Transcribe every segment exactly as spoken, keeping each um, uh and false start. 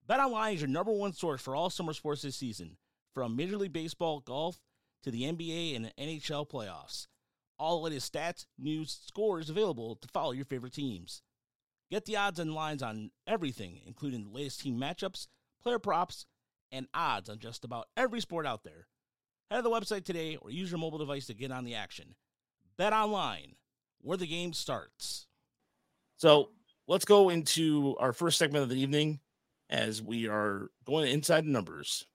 BetOnline is your number one source for all summer sports this season, from Major League Baseball, golf, to the N B A and the N H L playoffs. All the latest stats, news, scores available to follow your favorite teams. Get the odds and lines on everything, including the latest team matchups, player props, and odds on just about every sport out there. Head to the website today or use your mobile device to get on the action. BetOnline, where the game starts. So let's go into our first segment of the evening as we are going inside the numbers.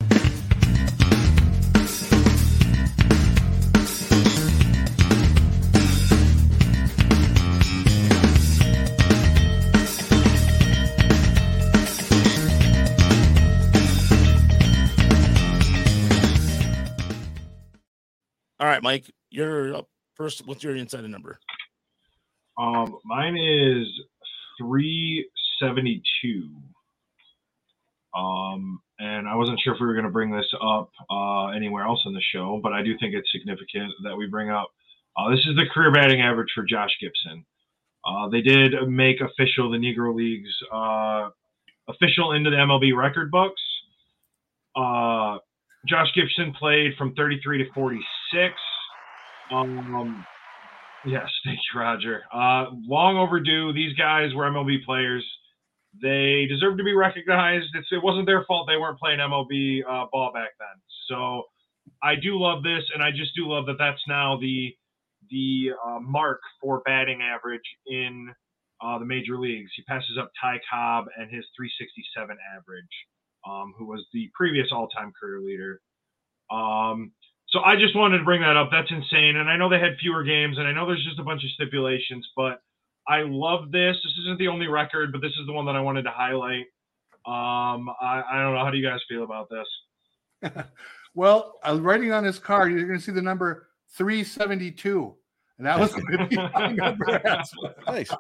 All right, Mike, you're up first. What's your insider number? Um, mine is three seventy-two. Um, and I wasn't sure if we were going to bring this up uh, anywhere else in the show, but I do think it's significant that we bring up. Uh, this is the career batting average for Josh Gibson. Uh, they did make official the Negro Leagues uh, official into the M L B record books. Uh, Josh Gibson played from thirty-three to forty-six. Um, yes, thank you, Roger. Uh, long overdue. These guys were M L B players. They deserve to be recognized. It's, it wasn't their fault they weren't playing M L B uh, ball back then. So I do love this, and I just do love that that's now the the uh, mark for batting average in uh, the major leagues. He passes up Ty Cobb and his three sixty-seven average. Um, who was the previous all-time career leader. Um, so I just wanted to bring that up. That's insane. And I know they had fewer games, and I know there's just a bunch of stipulations, but I love this. This isn't the only record, but this is the one that I wanted to highlight. Um, I, I don't know. How do you guys feel about this? Well, I'm writing on this card, you're going to see the number three seventy-two. And that was going to be my number. Nice.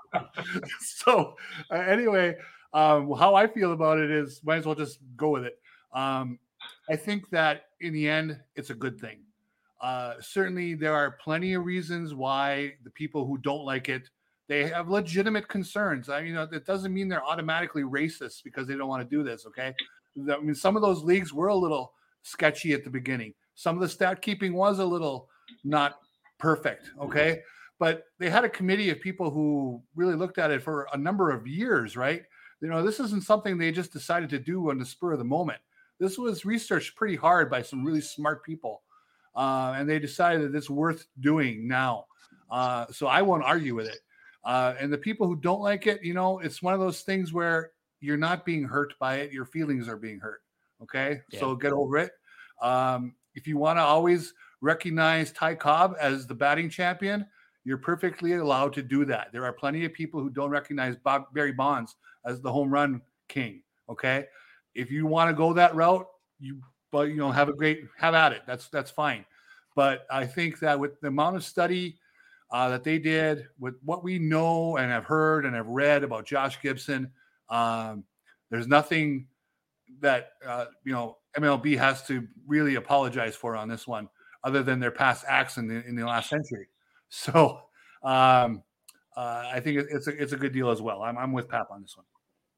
So uh, anyway, Um, how I feel about it is might as well just go with it. Um, I think that in the end, it's a good thing. Uh, certainly, there are plenty of reasons why the people who don't like it, they have legitimate concerns. I mean, you know, it doesn't mean they're automatically racist because they don't want to do this. Okay, I mean, some of those leagues were a little sketchy at the beginning. Some of the stat keeping was a little not perfect. Okay, but they had a committee of people who really looked at it for a number of years, right? You know, this isn't something they just decided to do on the spur of the moment. This was researched pretty hard by some really smart people. Uh, and they decided that it's worth doing now. Uh, so I won't argue with it. Uh, and the people who don't like it, you know, it's one of those things where you're not being hurt by it. Your feelings are being hurt. Okay. Yeah. So get over it. Um, if you want to always recognize Ty Cobb as the batting champion, you're perfectly allowed to do that. There are plenty of people who don't recognize Bob, Barry Bonds as the home run king. Okay. If you want to go that route, you, but you know, have a great, have at it. That's, that's fine. But I think that with the amount of study uh, that they did, with what we know and have heard and have read about Josh Gibson, um, there's nothing that, uh, you know, M L B has to really apologize for on this one, other than their past acts in the, in the last century. So um, uh, I think it's a, it's a good deal as well. I'm, I'm with Pap on this one.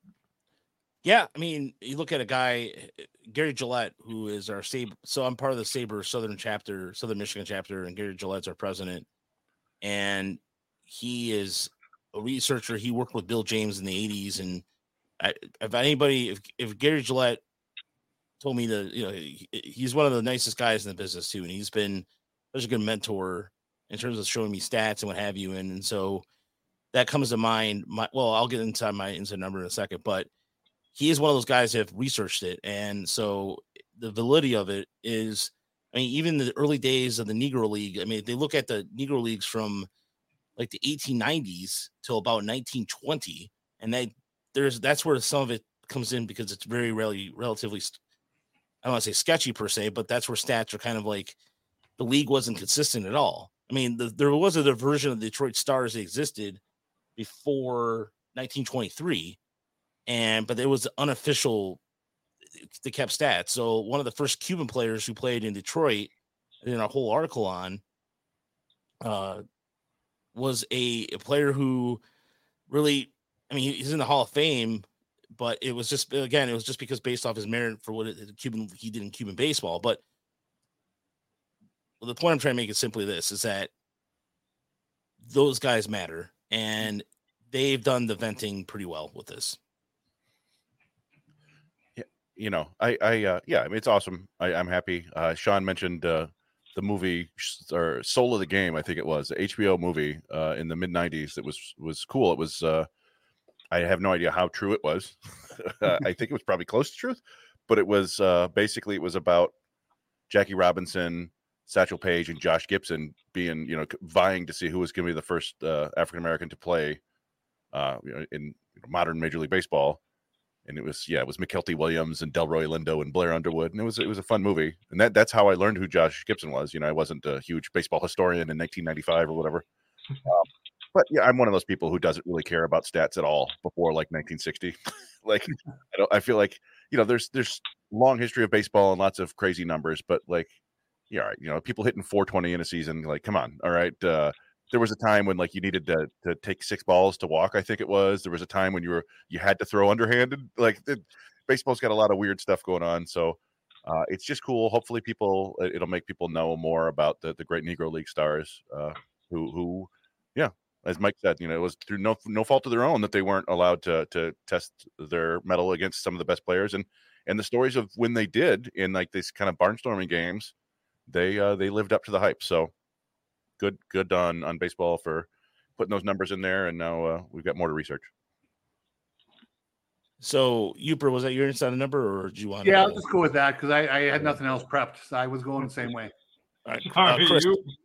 Yeah, I mean, you look at a guy, Gary Gillette, who is our Sabre. So I'm part of the Sabre Southern chapter, Southern Michigan chapter, and Gary Gillette's our president. And he is a researcher. He worked with Bill James in the eighties. And I, if anybody, if, if Gary Gillette told me to, you know, he, he's one of the nicest guys in the business too. And he's been such a good mentor in terms of showing me stats and what have you. And, and so that comes to mind. My, well, I'll get into my inside number in a second, but he is one of those guys that have researched it. And so the validity of it is, I mean, even the early days of the Negro League, I mean, they look at the Negro Leagues from like the eighteen nineties till about nineteen twenty. And they, there's, that's where some of it comes in because it's very rarely, relatively, I don't want to say sketchy per se, but that's where stats are kind of like the league wasn't consistent at all. I mean, the, there was a version of the Detroit Stars that existed before nineteen twenty-three. And but it was unofficial, they kept stats. So one of the first Cuban players who played in Detroit, in a whole article on, uh, was a, a player who really, I mean, he's in the Hall of Fame, but it was just, again, it was just because based off his merit for what it, Cuban he did in Cuban baseball. But well, the point I'm trying to make is simply this: is that those guys matter, and they've done the venting pretty well with this. Yeah, you know, I, I, uh, yeah, I mean, it's awesome. I, I'm happy. Uh, Sean mentioned uh, the movie or Soul of the Game. I think it was the H B O movie uh, in the mid nineties. That was was cool. It was. Uh, I have no idea how true it was. I think it was probably close to truth, but it was uh, basically it was about Jackie Robinson, Satchel Paige, and Josh Gibson being, you know, vying to see who was going to be the first uh, African American to play uh, you know, in modern Major League Baseball. And it was, yeah, it was McKelty Williams and Delroy Lindo and Blair Underwood, and it was it was a fun movie. And that that's how I learned who Josh Gibson was. You know, I wasn't a huge baseball historian in nineteen ninety-five or whatever. Um, But yeah, I'm one of those people who doesn't really care about stats at all before like nineteen sixty. Like, I don't. I feel like, you know, there's there's long history of baseball and lots of crazy numbers, but like, yeah, all right, you know, people hitting four twenty in a season, like, come on, all right. Uh, there was a time when like you needed to to take six balls to walk. I think it was. There was a time when you were you had to throw underhanded. Like, the, baseball's got a lot of weird stuff going on, so. Uh, it's just cool. Hopefully, people it'll make people know more about the the great Negro League stars uh, who who, yeah. As Mike said, you know, it was through no no fault of their own that they weren't allowed to to test their mettle against some of the best players, and and the stories of when they did in like these kind of barnstorming games, they uh, they lived up to the hype. So good good on on baseball for putting those numbers in there, and now uh, we've got more to research. So, Uper, was that your inside number, or did you want? Yeah, to... I'll just go with that because I, I had nothing else prepped, so I was going the same way. All right, uh, Chris,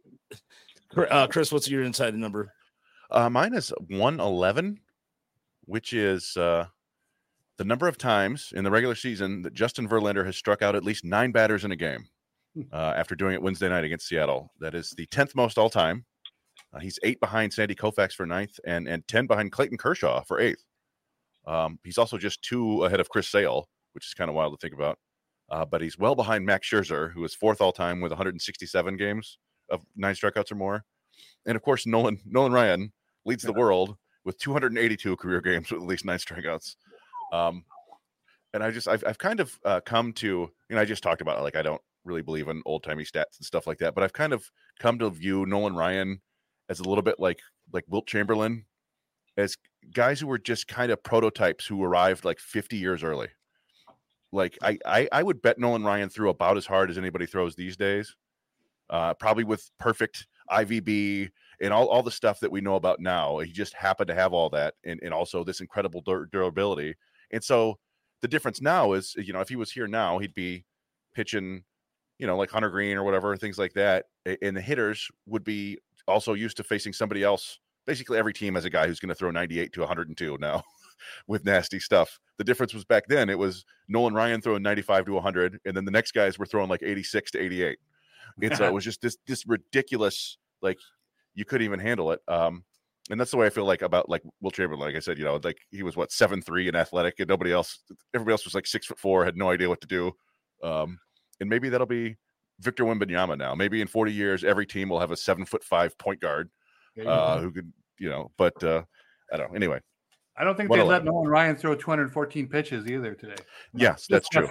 uh, Chris, what's your inside number? Uh, mine is one eleven, which is uh, the number of times in the regular season that Justin Verlander has struck out at least nine batters in a game uh, after doing it Wednesday night against Seattle. That is the tenth most all time. Uh, he's eight behind Sandy Koufax for ninth and, and ten behind Clayton Kershaw for eighth. Um, he's also just two ahead of Chris Sale, which is kind of wild to think about. Uh, but he's well behind Max Scherzer, who is fourth all time with one hundred sixty-seven games of nine strikeouts or more. And of course, Nolan Nolan Ryan leads the world with two hundred eighty-two career games with at least nine strikeouts. Um, and I just, I've, I've kind of uh, come to, you know, I just talked about it, like I don't really believe in old timey stats and stuff like that, but I've kind of come to view Nolan Ryan as a little bit like like Wilt Chamberlain, as guys who were just kind of prototypes who arrived like fifty years early. Like I, I, I would bet Nolan Ryan threw about as hard as anybody throws these days, uh, probably with perfect I V B and all, all the stuff that we know about now. He just happened to have all that, and, and also this incredible dur- durability. And so the difference now is, you know, if he was here now, he'd be pitching, you know, like Hunter Green or whatever, things like that. And the hitters would be also used to facing somebody else. Basically every team has a guy who's going to throw ninety-eight to one hundred two now with nasty stuff. The difference was back then it was Nolan Ryan throwing ninety-five to one hundred, and then the next guys were throwing like eighty-six to eighty-eight. It's uh, it was just this this ridiculous, like you couldn't even handle it. Um, and that's the way I feel like about like Wilt Chamberlain. Like I said, you know, like he was what seven three and athletic, and nobody else, everybody else was like six foot four, had no idea what to do. Um, and maybe that'll be Victor Wembanyama now. Maybe in forty years, every team will have a seven foot five point guard uh, who could, you know. But uh, I don't know. Anyway, I don't think they let Nolan Ryan throw two hundred fourteen pitches either today. Yes, that's true.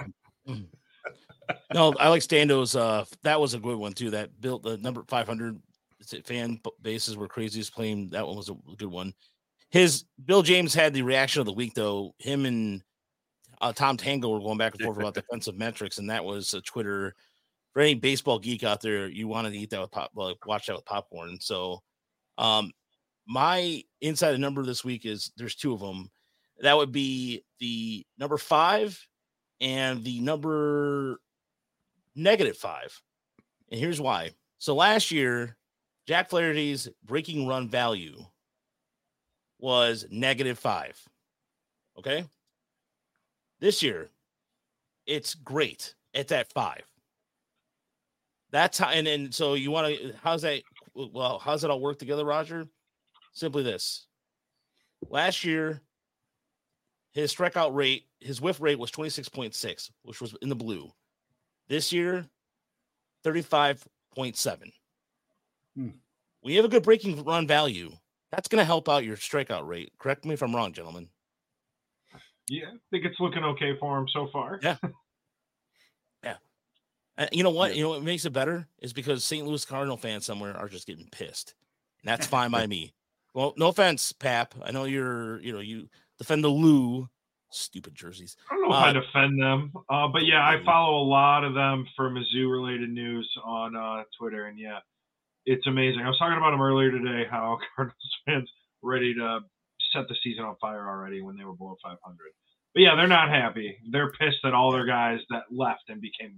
No, I like Stando's. Uh, that was a good one too. That built the number five hundred fan bases were craziest playing. That one was a good one. His Bill James had the reaction of the week though. Him and uh, Tom Tango were going back and forth about defensive metrics, and that was a Twitter. For any baseball geek out there, you wanted to eat that with pop, well, watch that with popcorn. So, um, my inside number this week is there's two of them. That would be the number five and the number negative five. And here's why. So last year, Jack Flaherty's breaking run value was negative five. Okay. This year, it's great. It's at five. That's how, and then so you want to, how's that? Well, how's it all work together, Roger? Simply this. Last year, his strikeout rate, his whiff rate was twenty-six point six, which was in the blue. This year, thirty-five point seven. Hmm. When you have a good breaking run value, that's going to help out your strikeout rate. Correct me if I'm wrong, gentlemen. Yeah, I think it's looking okay for him so far. Yeah. Yeah. Uh, you know what? Yeah. You know what makes it better is because Saint Louis Cardinal fans somewhere are just getting pissed. And that's fine by me. Well, no offense, Pap. I know you're, you know, you defend the Lou. Stupid jerseys. I don't know if uh, I defend them, uh, but yeah, I follow a lot of them for Mizzou-related news on uh, Twitter, and yeah, it's amazing. I was talking about them earlier today, how Cardinals fans ready to set the season on fire already when they were below five hundred. But yeah, they're not happy. They're pissed at all their guys that left and became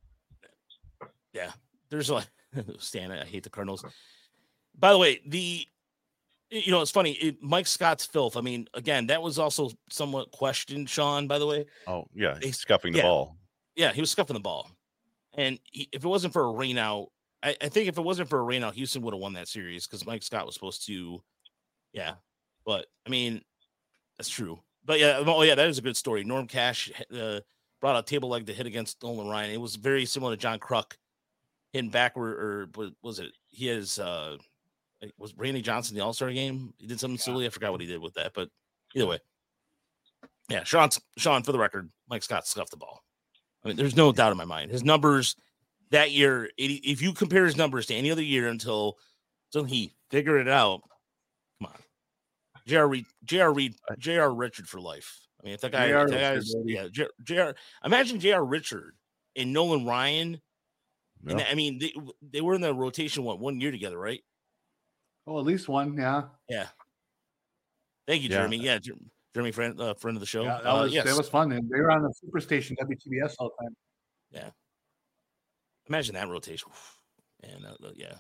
great. Yeah, there's like Stan. I hate the Cardinals. By the way, the. You know, it's funny. It, Mike Scott's filth. I mean, again, that was also somewhat questioned, Sean, by the way. Oh, yeah. He's scuffing the yeah. ball. Yeah, he was scuffing the ball. And he, if it wasn't for a rain out, I, I think if it wasn't for a rain out, Houston would have won that series because Mike Scott was supposed to. Yeah. But, I mean, that's true. But, yeah, oh, yeah, that is a good story. Norm Cash uh, brought a table leg to hit against Nolan Ryan. It was very similar to John Kruk hitting backward, or was it? He has. Uh, Was Randy Johnson the All-Star game? He did something yeah. silly. I forgot what he did with that, but either way. Yeah, Sean, Sean, for the record, Mike Scott scuffed the ball. I mean, there's no doubt in my mind. His numbers that year, if you compare his numbers to any other year until, until he figured it out, come on. J R. Reed, J R. Reed, J R. Richard for life. I mean, if that guy, if that guy's, yeah, J R. Imagine J R. Richard and Nolan Ryan. No. And I mean, they, they were in the rotation, what, one year together, right? Oh, at least one, yeah. Yeah. Thank you, Jeremy. Yeah, yeah Jeremy, friend, uh, friend of the show. Yeah, that was uh, yes. that was fun. And they were on the Superstation W T B S all the time. Yeah. Imagine that rotation. And uh, yeah.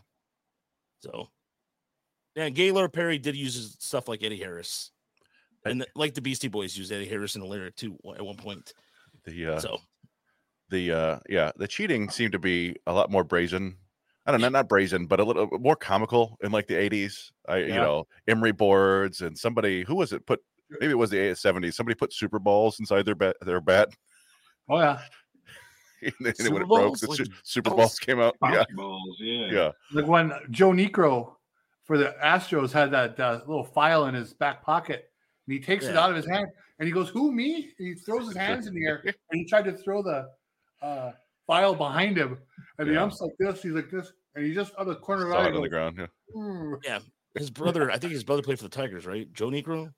So, yeah, Gaylor Perry did use stuff like Eddie Harris, and the, like the Beastie Boys used Eddie Harris in the lyric too at one point. The uh, so, the uh, yeah, the cheating seemed to be a lot more brazen. I don't know, not brazen, but a little more comical in like the eighties. I, yeah. you know, Emery boards and somebody who was it put? Maybe it was the seventies. Somebody put Super Balls inside their bat. Their bat. Oh yeah. and then when it broke, the like su- Super Balls came out. Yeah. Balls, yeah. Yeah. Like when Joe Niekro for the Astros had that uh, little file in his back pocket, and he takes yeah. it out of his hand, and he goes, "Who, me?" And he throws his hands in the air, and he tried to throw the uh, file behind him, and yeah. the ump's like this, he's like this, and he just on the corner of the eye on the ground. Yeah. Mm. Yeah. His brother, I think his brother played for the Tigers, right? Joe Niekro.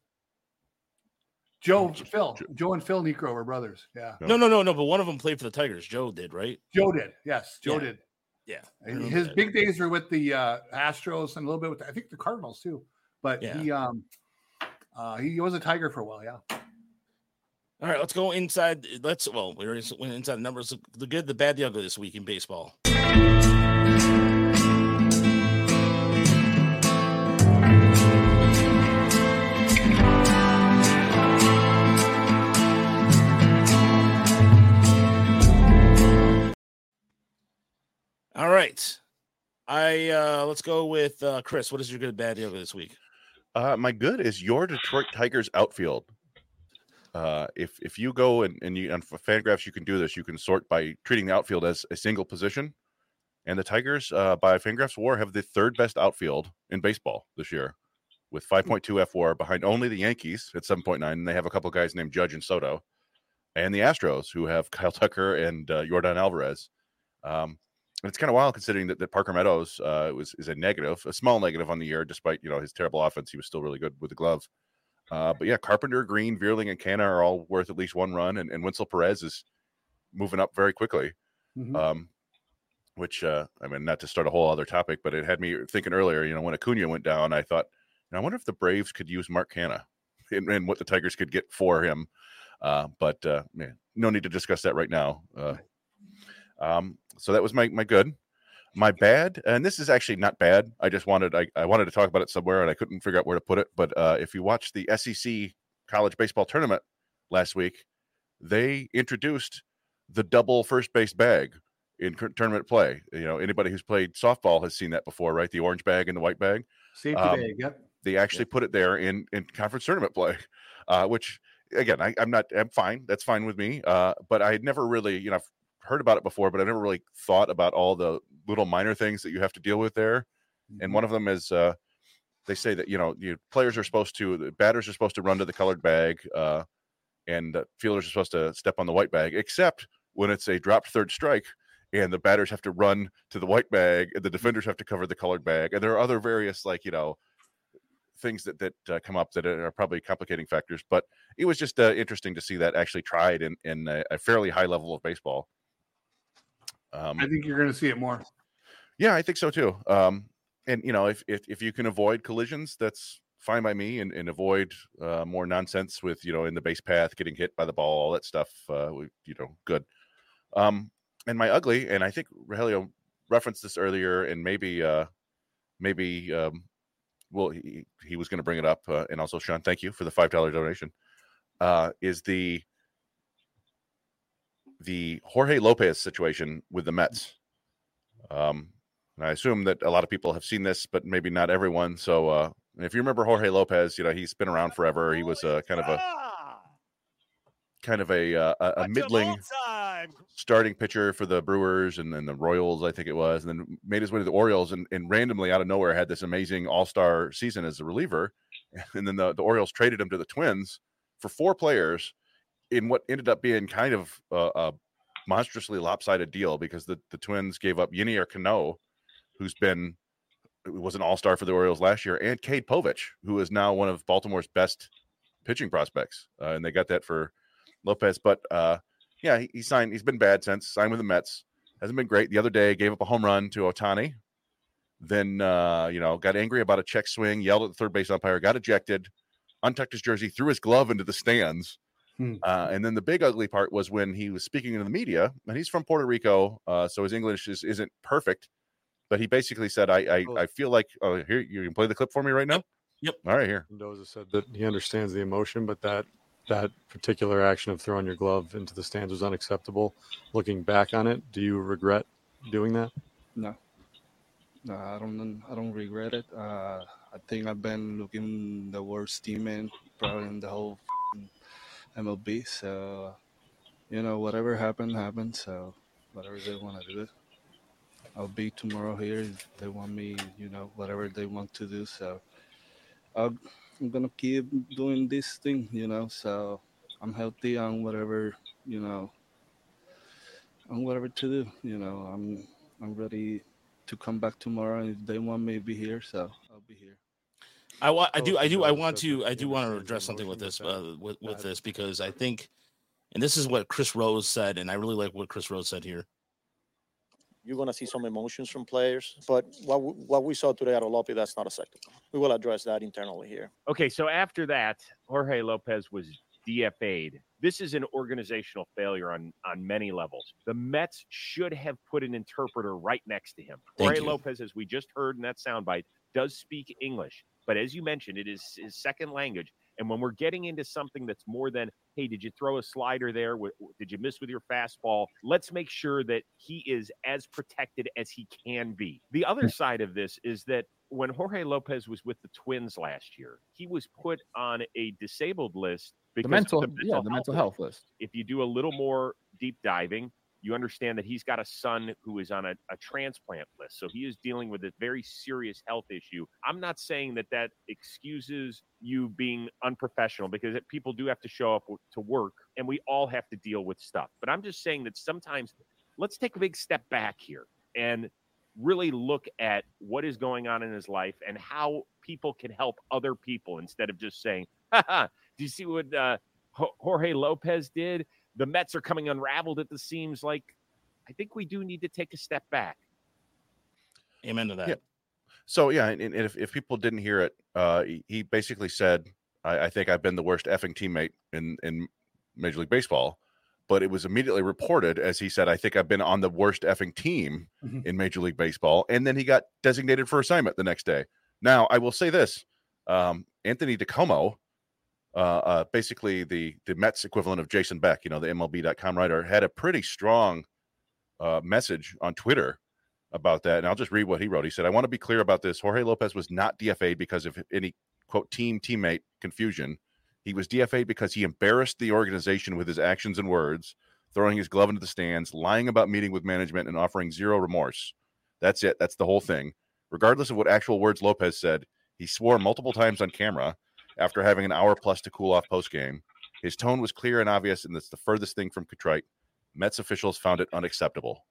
Joe, Phil, Joe. Joe and Phil Niekro were brothers. Yeah. No, no, no, no. But one of them played for the Tigers. Joe did, right? Joe did. Yes, Joe yeah. did. Yeah. And his that. big days were with the uh, Astros and a little bit with, the, I think, the Cardinals too. But yeah. he, um, uh, he was a Tiger for a while. Yeah. All right, let's go inside. Let's well, we're inside the numbers. The good, the bad, the ugly this week in baseball. All right, I uh, let's go with uh, Chris. What is your good, bad, the ugly this week? Uh, my good is your Detroit Tigers outfield. Uh, if if you go and, and you on Fangraphs, you can do this. You can sort by treating the outfield as a single position. And the Tigers, uh, by Fangraphs W A R, have the third best outfield in baseball this year, with five point two F W A R, behind only the Yankees at seven point nine. And they have a couple of guys named Judge and Soto, and the Astros, who have Kyle Tucker and uh, Yordan Alvarez. Um, and it's kind of wild considering that, that Parker Meadows uh, was is a negative, a small negative on the year, despite you know his terrible offense. He was still really good with the glove. Uh, but yeah, Carpenter, Green, Vierling, and Canna are all worth at least one run, and, and Winslow Perez is moving up very quickly. Mm-hmm. Um, which uh, I mean, not to start a whole other topic, but it had me thinking earlier. You know, when Acuna went down, I thought, I wonder if the Braves could use Mark Canna and, and what the Tigers could get for him. Uh, but uh, man, no need to discuss that right now. Uh, um, so that was my my good. My bad, and this is actually not bad. I just wanted I, I wanted to talk about it somewhere, and I couldn't figure out where to put it. But uh, if you watched the S E C college baseball tournament last week, they introduced the double first base bag in tournament play. You know, anybody who's played softball has seen that before, right? The orange bag and the white bag. Safety um, bag, yep. They actually yep. put it there in, in conference tournament play, uh, which, again, I, I'm not – I'm fine. That's fine with me. Uh, but I had never really – you know, I've heard about it before, but I never really thought about all the little minor things that you have to deal with there. Mm-hmm. And one of them is uh, they say that, you know, you players are supposed to – the batters are supposed to run to the colored bag. Uh, and uh, fielders are supposed to step on the white bag, except when it's a dropped third strike and the batters have to run to the white bag and the defenders have to cover the colored bag. And there are other various, like, you know, things that, that uh, come up that are probably complicating factors, but it was just uh, interesting to see that actually tried in, in a, a fairly high level of baseball. Um, I think you're going to see it more. Yeah, I think so too. Um, and you know, if, if, if you can avoid collisions, that's fine by me, and, and avoid uh, more nonsense with, you know, in the base path, getting hit by the ball, all that stuff. Uh, we, you know, good. Um, and my ugly, and I think Rogelio referenced this earlier, and maybe, uh, maybe, um, well, he, he was going to bring it up. Uh, and also, Sean, thank you for the five dollar donation. Uh, is the, the Jorge Lopez situation with the Mets. Um, and I assume that a lot of people have seen this, but maybe not everyone. So, uh, if you remember Jorge Lopez, you know, he's been around forever. He was a kind of a kind of a uh, a, a middling starting pitcher for the Brewers and then the Royals, I think it was, and then made his way to the Orioles, and, and randomly out of nowhere had this amazing all-star season as a reliever. And then the, the Orioles traded him to the Twins for four players in what ended up being kind of a, a monstrously lopsided deal, because the, the Twins gave up Ynier Cano, who's been was an all-star for the Orioles last year, and Cade Povich, who is now one of Baltimore's best pitching prospects. Uh, and they got that for Lopez. But uh, yeah, he, he signed, he's been bad since, signed with the Mets. Hasn't been great. The other day, gave up a home run to Ohtani. Then, uh, you know, got angry about a check swing, yelled at the third base umpire, got ejected, untucked his jersey, threw his glove into the stands. Hmm. Uh, and then the big ugly part was when he was speaking to the media, and he's from Puerto Rico, uh, so his English is, isn't perfect. But he basically said, I I, I feel like, oh, here, you can play the clip for me right now? Yep. All right, here. Mendoza said that he understands the emotion, but that that particular action of throwing your glove into the stands was unacceptable. Looking back on it, do you regret doing that? No. No, I don't I don't regret it. Uh, I think I've been looking the worst team in probably in the whole M L B. So, you know, whatever happened, happened. So, whatever they want to do. I'll be tomorrow here if they want me, you know, whatever they want to do. So I'll, I'm going to keep doing this thing, you know. So I'm healthy on whatever, you know, on whatever to do. You know, I'm I'm ready to come back tomorrow. If they want me to be here, so I'll be here. I want, I do, I do, I want to, I do want to address something with this, uh, with, with this, because I think, and this is what Chris Rose said, and I really like what Chris Rose said here. You're going to see some emotions from players, but what what we saw today at Olopi, that's not acceptable. We will address that internally here. Okay, so after that, Jorge Lopez was D F A'd. This is an organizational failure on, on many levels. The Mets should have put an interpreter right next to him. Thank Jorge you. Lopez, as we just heard in that soundbite, does speak English. But as you mentioned, it is his second language. And when we're getting into something that's more than, hey, did you throw a slider there? Did you miss with your fastball? Let's make sure that he is as protected as he can be. The other side of this is that when Jorge Lopez was with the Twins last year, he was put on a disabled list because the mental, the mental yeah, the mental health list. If you do a little more deep diving, you understand that he's got a son who is on a, a transplant list. So he is dealing with a very serious health issue. I'm not saying that that excuses you being unprofessional, because people do have to show up to work and we all have to deal with stuff. But I'm just saying that sometimes let's take a big step back here and really look at what is going on in his life and how people can help other people instead of just saying, haha, do you see what uh, Jorge Lopez did? The Mets are coming unraveled at the seams. Like, I think we do need to take a step back. Amen to that. Yeah. So, yeah, and, and if, if people didn't hear it, uh, he, he basically said, I, I think I've been the worst effing teammate in, in Major League Baseball. But it was immediately reported, as he said, I think I've been on the worst effing team mm-hmm. in Major League Baseball. And then he got designated for assignment the next day. Now, I will say this. Um, Anthony DiComo, Uh, uh, basically the the Mets equivalent of Jason Beck, you know, the M L B dot com writer, had a pretty strong uh, message on Twitter about that. And I'll just read what he wrote. He said, I want to be clear about this. Jorge Lopez was not D F A'd because of any, quote, team teammate confusion. He was D F A'd because he embarrassed the organization with his actions and words, throwing his glove into the stands, lying about meeting with management, and offering zero remorse. That's it. That's the whole thing. Regardless of what actual words Lopez said, he swore multiple times on camera after having an hour plus to cool off post game. His tone was clear and obvious, and that's the furthest thing from contrite. Mets officials found it unacceptable.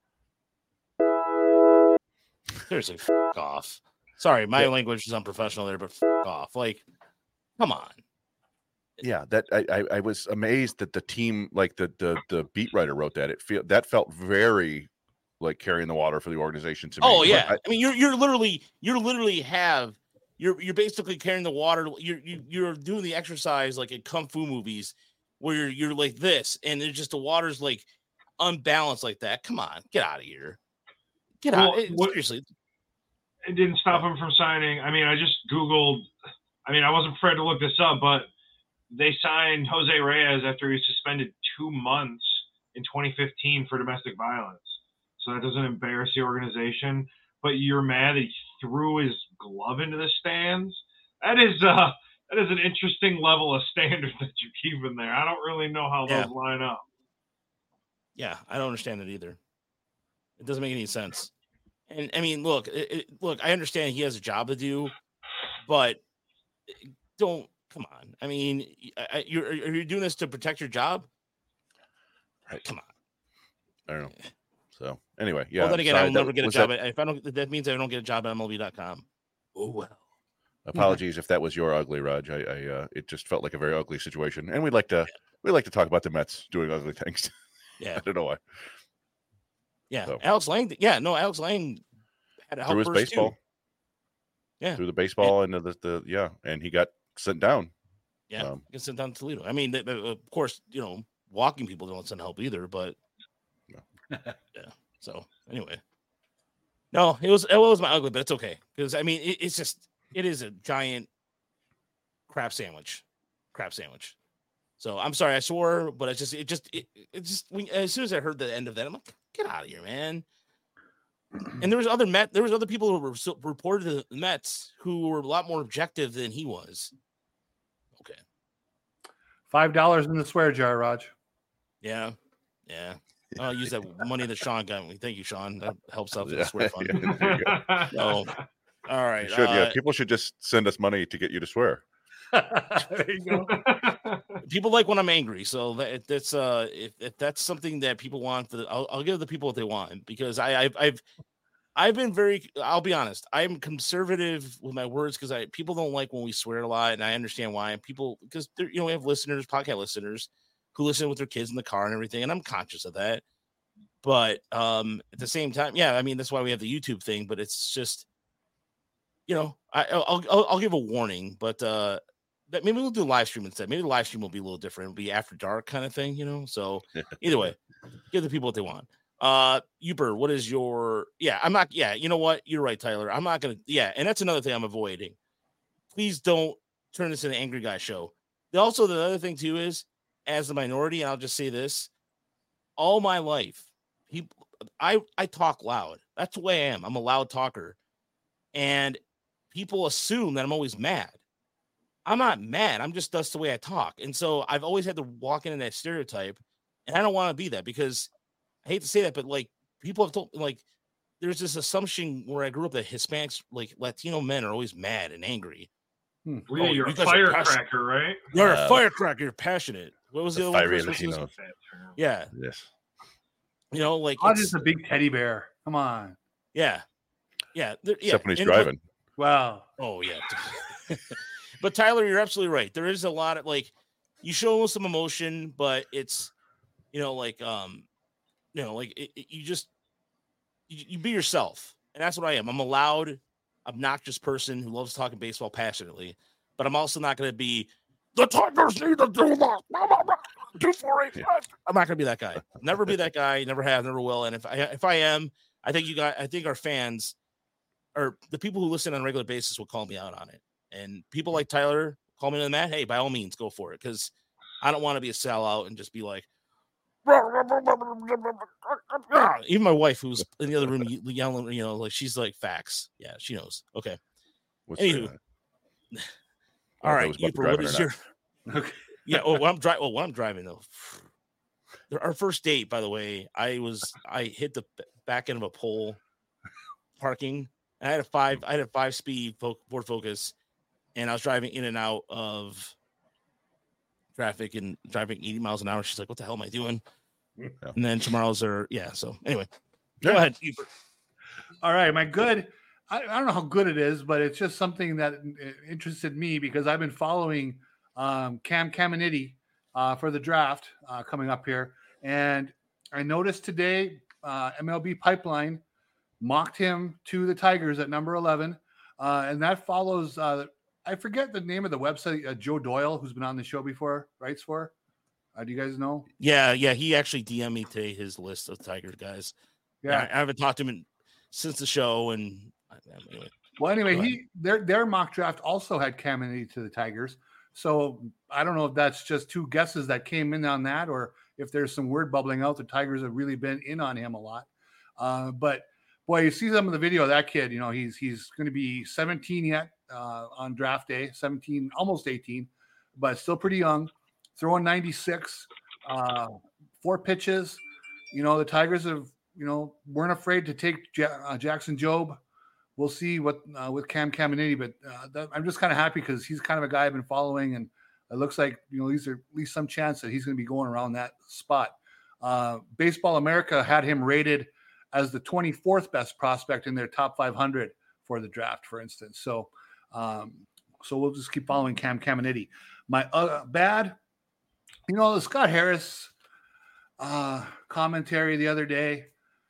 Seriously, f- off. Sorry, my yeah. language is unprofessional there, but f- off. Like, come on. Yeah, that I, I I was amazed that the team, like the the the beat writer wrote that. It feel that felt very like carrying the water for the organization to me. Oh yeah, I, I mean you're you're literally you're literally have you're you're basically carrying the water. You're you, you're doing the exercise like in kung fu movies where you're you're like this, and it's just the water's like unbalanced like that. Come on, get out of here. Get well, out. It, what, seriously. It didn't stop him from signing. I mean, I just Googled. I mean, I wasn't afraid to look this up, but they signed Jose Reyes after he was suspended two months in twenty fifteen for domestic violence. So that doesn't embarrass the organization. But you're mad that he threw his glove into the stands? That is uh, that is an interesting level of standard that you keep in there. I don't really know how yeah. those line up. Yeah, I don't understand it either. It doesn't make any sense. And I mean, look, it, it, look, I understand he has a job to do, but don't come on. I mean, I, you're are you doing this to protect your job? Right. Come on. I don't know. So anyway, yeah. Well, then again, sorry, I'll never that, get a job. That, at, if I don't, that means I don't get a job at M L B dot com. Oh well. Apologies if that was your ugly, Raj. I, I uh, it just felt like a very ugly situation, and we'd like to yeah. we like to talk about the Mets doing ugly things. Yeah, I don't know why. Yeah, so. Alex Lang. Yeah, no, Alex Lang had a through his baseball. Too. Yeah, through the baseball and the, the the yeah, and he got sent down. Yeah, um, he got sent down to Toledo. I mean, they, they, of course, you know, walking people don't send help either, but no. yeah. So anyway, no, it was it was my ugly, but it's okay because I mean, it, it's just it is a giant crap sandwich, crap sandwich. So I'm sorry I swore, but it's just it just it, it just when, as soon as I heard the end of that, I'm like, get out of here, man. And there was other Met, there was other people who were so, reported to the Mets who were a lot more objective than he was. Okay, five dollars in the swear jar, Raj. Yeah, yeah. I'll use that money that Sean got me. Thank you, Sean. That helps out the swear fund. Yeah, so, all right. You should, uh, yeah, people should just send us money to get you to swear. There you go. People like when I'm angry, so that that's uh, if, if that's something that people want, for the, I'll, I'll give the people what they want because I I've I've, I've been very. I'll be honest. I'm conservative with my words because I people don't like when we swear a lot, and I understand why. And people because you know we have listeners, podcast listeners, who listen with their kids in the car and everything, and I'm conscious of that. But um, at the same time, yeah, I mean that's why we have the YouTube thing. But it's just, you know, I I'll I'll, I'll give a warning, but uh. That maybe we'll do a live stream instead. Maybe the live stream will be a little different. It'll be after dark kind of thing, you know. So either way, give the people what they want. Uh Uber, what is your yeah, I'm not yeah, you know what? You're right, Tyler. I'm not gonna yeah, and that's another thing I'm avoiding. Please don't turn this into an angry guy show. Also, the other thing too is as a minority, and I'll just say this, all my life, people I I talk loud. That's the way I am. I'm a loud talker. And people assume that I'm always mad. I'm not mad. I'm just that's the way I talk. And so I've always had to walk into that stereotype. And I don't want to be that because I hate to say that, but like people have told like there's this assumption where I grew up that Hispanics, like Latino men, are always mad and angry. Hmm. Well, yeah, oh, you're you a firecracker, right? You're uh, a firecracker. You're passionate. What was the, the other one? Yeah. Yes. You know, like I'm just a big teddy bear. Come on. Yeah. Yeah. yeah. Except when he's driving. Wow. Oh yeah. But Tyler, you're absolutely right. There is a lot of like you show some emotion, but it's you know like um you know like it, it, you just you, you be yourself, and that's what I am. I'm a loud, obnoxious person who loves talking baseball passionately, but I'm also not going to be the Tigers need to do that. Two four eight five. I'm not going to be that guy. Never be that guy. Never have. Never will. And if I if I am, I think you got. I think our fans or the people who listen on a regular basis will call me out on it. And people like Tyler call me on that. Hey, by all means, go for it. Because I don't want to be a sellout and just be like, even my wife, who's in the other room yelling, you know, like she's like, facts. Yeah, she knows. Okay. What's Anywho. All right. Yooper, what is your. Okay. Yeah. Oh, when I'm driving. Well, when I'm driving, though. Our first date, by the way, I was, I hit the back end of a pole parking. I had a five, I had a five speed Ford Focus. And I was driving in and out of traffic and driving eighty miles an hour. She's like, "What the hell am I doing?" Yeah. And then tomorrow's are yeah. So anyway, go ahead. All right, my good. I, I don't know how good it is, but it's just something that interested me because I've been following um, Cam Caminiti uh, for the draft uh, coming up here, and I noticed today uh, M L B Pipeline mocked him to the Tigers at number eleven, uh, and that follows. Uh, I forget the name of the website. Uh, Joe Doyle, who's been on the show before, writes for. Uh, do you guys know? Yeah, yeah. He actually D M'd me today his list of Tiger guys. Yeah, I, I haven't talked to him in, since the show, and anyway. Well, anyway, he their their mock draft also had Caminiti to the Tigers. So I don't know if that's just two guesses that came in on that, or if there's some word bubbling out. The Tigers have really been in on him a lot. Uh, but boy, you see some of the video of that kid. You know, he's he's going to be seventeen yet uh, on draft day, seventeen, almost eighteen, but still pretty young. Throwing ninety-six, uh, four pitches. You know, the Tigers have you know weren't afraid to take ja- uh, Jackson Jobe. We'll see what uh, with Cam Caminiti, but uh, that, I'm just kind of happy because he's kind of a guy I've been following, and it looks like you know there's at least some chance that he's going to be going around that spot. Uh, Baseball America had him rated as the twenty-fourth best prospect in their top five hundred for the draft, for instance. So, um, so we'll just keep following Cam Caminiti. My uh, bad, you know, the Scott Harris uh, commentary the other day.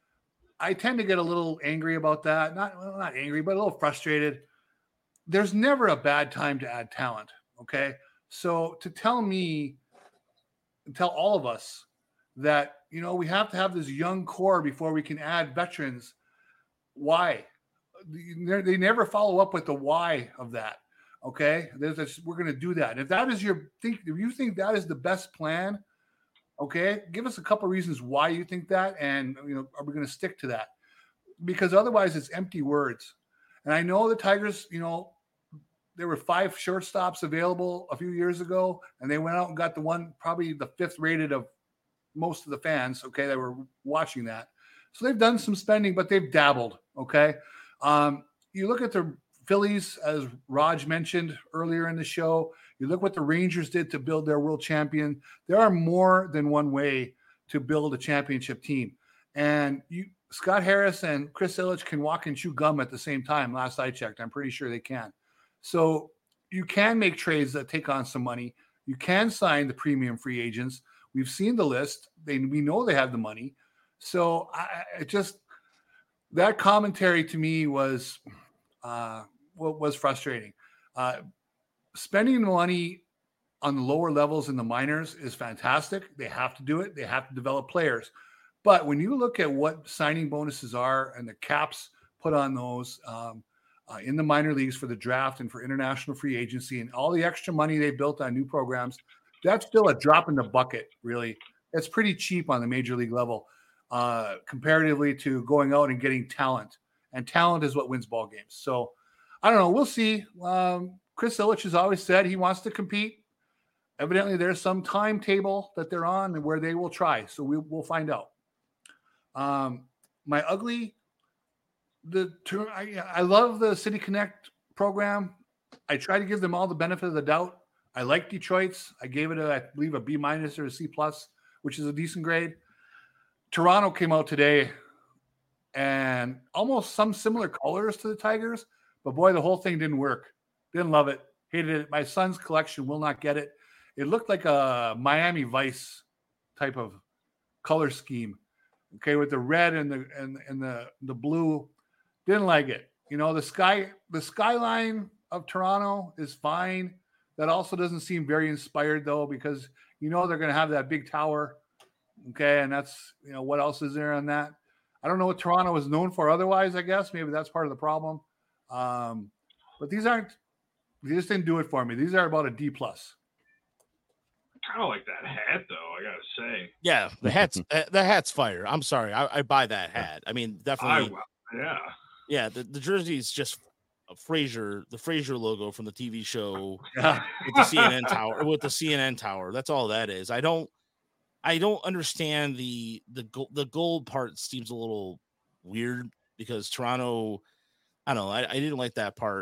I tend to get a little angry about that. Not well, not angry, but a little frustrated. There's never a bad time to add talent. Okay. So to tell me, tell all of us that, you know, we have to have this young core before we can add veterans. Why? They never follow up with the why of that. Okay. There's a, we're going to do that. And if that is your think, if you think that is the best plan, okay, give us a couple of reasons why you think that, and you know, are we going to stick to that? Because otherwise, it's empty words. And I know the Tigers, you know, there were five shortstops available a few years ago, and they went out and got the one, probably the fifth rated of most of the fans. Okay, that were watching that. So they've done some spending, but they've dabbled. Okay, um, you look at the Phillies, as Raj mentioned earlier in the show. You look what the Rangers did to build their world champion. There are more than one way to build a championship team. And you, Scott Harris and Chris Ilitch can walk and chew gum at the same time. Last I checked, I'm pretty sure they can. So you can make trades that take on some money. You can sign the premium free agents. We've seen the list. They, we know they have the money. So I, it just, that commentary to me was, uh, was frustrating. Uh, Spending money on the lower levels in the minors is fantastic. They have to do it. They have to develop players. But when you look at what signing bonuses are and the caps put on those um, uh, in the minor leagues for the draft and for international free agency and all the extra money they built on new programs, that's still a drop in the bucket, really. It's pretty cheap on the major league level uh, comparatively to going out and getting talent. And talent is what wins ball games. So I don't know. We'll see. Um, Chris Ilitch has always said he wants to compete. Evidently, there's some timetable that they're on where they will try. So we, we'll find out. Um, my ugly, the I, I love the City Connect program. I try to give them all the benefit of the doubt. I like Detroit's. I gave it, a, I believe, a B minus or a C plus, which is a decent grade. Toronto came out today and almost some similar colors to the Tigers, but boy, the whole thing didn't work. Didn't love it. Hated it. My son's collection will not get it. It looked like a Miami Vice type of color scheme. Okay, with the red and the and, and the the blue. Didn't like it. You know, the sky the skyline of Toronto is fine. That also doesn't seem very inspired though, because you know they're going to have that big tower. Okay, and that's you know what else is there on that? I don't know what Toronto is known for otherwise. I guess maybe that's part of the problem. Um, but these aren't. They just didn't do it for me. These are about a D plus. Kind of like that hat, though. I gotta say. Yeah, the hat's the hat's fire. I'm sorry, I, I buy that hat. I mean, definitely. I, yeah. Yeah, the, the jersey is just a Frasier, the Frasier logo from the T V show Yeah. with the C N N tower. With the C N N tower, that's all that is. I don't, I don't understand the the the gold part. Seems a little weird because Toronto. I don't know. I, I didn't like that part.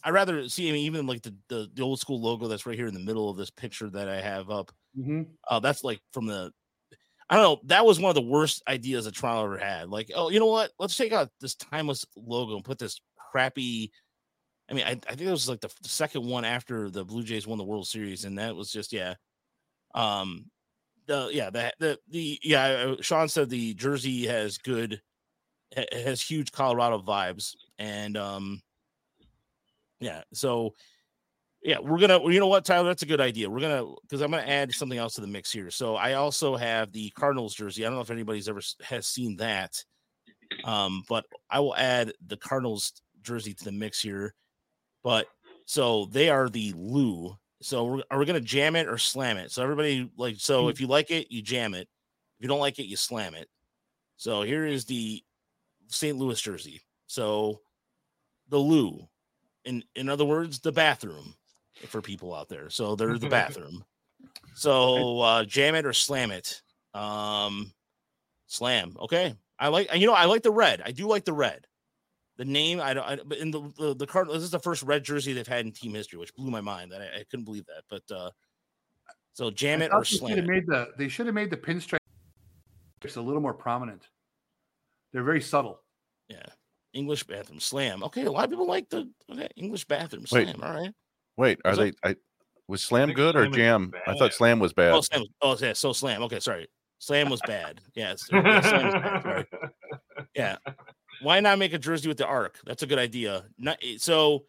I rather see. I mean, even like the, the the old school logo that's right here in the middle of this picture that I have up. Mm-hmm. Uh, that's like from the. I don't know. That was one of the worst ideas that Toronto ever had. Like, oh, you know what? Let's take out this timeless logo and put this crappy. I mean, I, I think it was like the, the second one after the Blue Jays won the World Series, and that was just yeah. Um, the yeah the the the yeah. Sean said the jersey has good, has huge Colorado vibes, and um, yeah. So. Yeah, we're gonna. You know what, Tyler? That's a good idea. We're gonna because I'm gonna add something else to the mix here. So I also have the Cardinals jersey. I don't know if anybody's ever has seen that, um, but I will add the Cardinals jersey to the mix here. But so they are the Lou. So we're, are we gonna jam it or slam it? So everybody like. So if you like it, you jam it. If you don't like it, you slam it. So here is the Saint Louis jersey. So the Lou, in in other words, the bathroom. For people out there, so they're the bathroom. So uh, jam it or slam it. Um, slam. Okay, I like. You know, I like the red. I do like the red. The name, I don't. I, but in the the, the Cardinals, this is the first red jersey they've had in team history, which blew my mind. That I, I couldn't believe that. But uh, so jam it or slam it. Made the, they should have made the pinstripes a little more prominent. They're very subtle. Yeah, English bathroom slam. Okay, a lot of people like the okay, English bathroom slam. Wait. All right. Wait, are they? I was slam good or jam? I thought slam was bad. Oh, slam, oh, yeah, so slam. Okay, sorry, slam was bad. Yes, yeah, slam was bad. Sorry. Yeah, why not make a jersey with the arc? That's a good idea. Not so.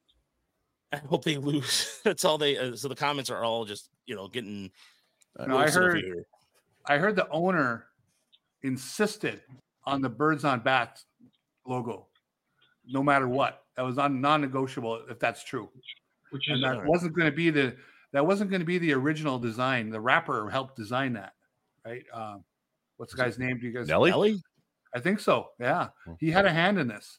I hope they lose. That's all they. Uh, so the comments are all just you know getting. Uh, no, I heard. I heard the owner insisted on the birds on bats logo, no matter what. That was on non-negotiable. If that's true. Which and is that right. wasn't going to be the that wasn't going to be the original design. The rapper helped design that, right? Um, what's the guy's name? Do you guys Nelly? Nelly? I think so. Yeah, he had a hand in this,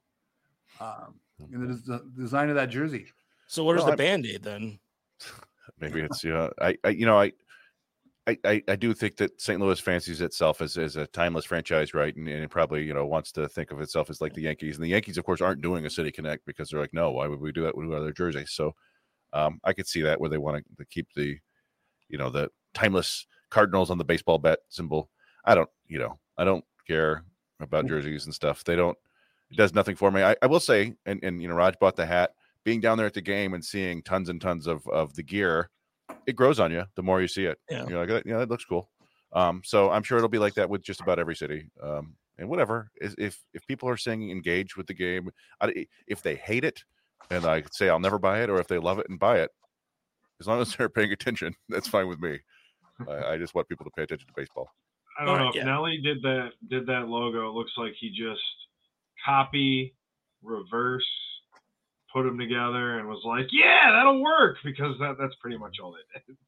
um, in the, the design of that jersey. So where's well, the I'm, Band-Aid then? Maybe it's yeah. I, I you know I. I, I, I do think that Saint Louis fancies itself as, as a timeless franchise, right? And, and it probably, you know, wants to think of itself as like the Yankees. And the Yankees, of course, aren't doing a City Connect because they're like, no, why would we do that with other jerseys? So um, I could see that where they want to keep the, you know, the timeless Cardinals on the baseball bat symbol. I don't, you know, I don't care about jerseys and stuff. They don't, it does nothing for me. I, I will say, and, and, you know, Raj bought the hat. Being down there at the game and seeing tons and tons of, of the gear, it grows on you the more you see it. Yeah. You're like, yeah, that looks cool. Um, so I'm sure it'll be like that with just about every city. Um, and whatever, if if people are saying engage with the game, I, if they hate it, and I say I'll never buy it, or if they love it and buy it, as long as they're paying attention, that's fine with me. I, I just want people to pay attention to baseball. I don't All know right, if yeah. Nelly did that did that logo. It looks like he just copy, reverse, put them together, and was like, "Yeah, that'll work," because that that's pretty much all they did.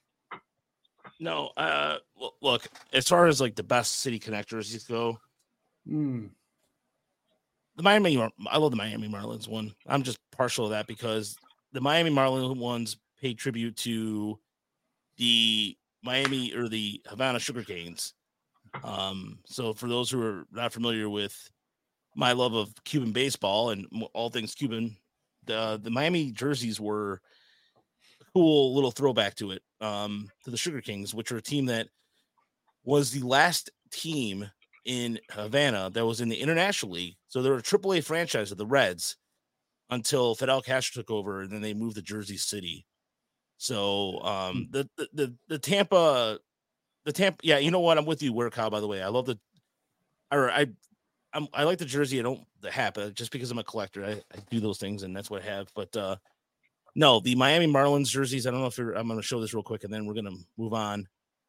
No, uh, l- look, as far as like the best City Connect jerseys go, Mm. the Miami, Mar- I love the Miami Marlins one. I'm just partial to that because the Miami Marlins ones pay tribute to the Miami or the Havana Sugarcanes. Um, so for those who are not familiar with my love of Cuban baseball and m- all things Cuban, the the Miami jerseys were a cool little throwback to it, um, to the Sugar Kings, which are a team that was the last team in Havana that was in the International League. So they're a triple A franchise of the Reds until Fidel Castro took over, and then they moved to Jersey City. So um, the, the the the Tampa, the Tampa, yeah, you know what? I'm with you, Wercow, by the way. I love the, or I, I'm, I like the jersey. I don't the hat, but just because I'm a collector, I, I do those things, and that's what I have. But uh, no, the Miami Marlins jerseys. I don't know if you're, I'm going to show this real quick, and then we're going to move on.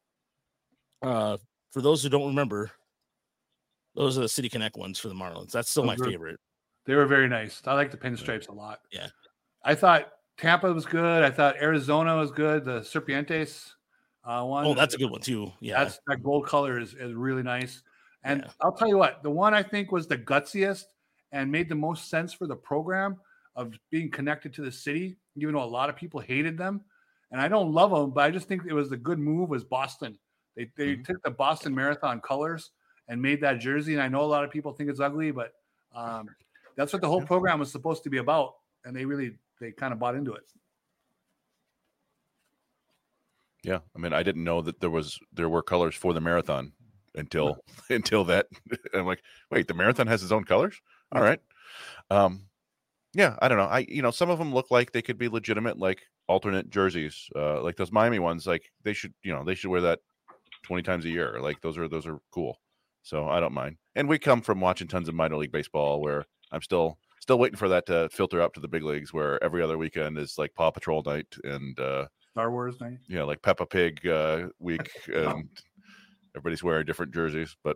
Uh, for those who don't remember, those are the City Connect ones for the Marlins. That's still my Those were- favorite. They were very nice. I like the pinstripes a lot. Yeah. I thought Tampa was good. I thought Arizona was good. The Serpientes uh, one. Oh, that's a good one too. Yeah. That's that gold color is, is really nice. And Yeah. I'll tell you what, the one I think was the gutsiest and made the most sense for the program of being connected to the city, even though a lot of people hated them. And I don't love them, but I just think it was a good move was Boston. They they Mhm. took the Boston Marathon colors and made that jersey. And I know a lot of people think it's ugly, but um, that's what the whole program was supposed to be about. and they really they kind of bought into it. Yeah, I mean, I didn't know that there was there were colors for the marathon until until that. I'm like, wait, the marathon has its own colors? All right. Um, yeah, I don't know. I you know, some of them look like they could be legitimate, like alternate jerseys, uh, like those Miami ones. Like they should, you know, they should wear that twenty times a year. Like those are those are cool. So I don't mind. And we come from watching tons of minor league baseball, where I'm still still waiting for that to filter up to the big leagues, where every other weekend is like Paw Patrol night and uh, Star Wars night. Yeah, like Peppa Pig uh, week, and everybody's wearing different jerseys. But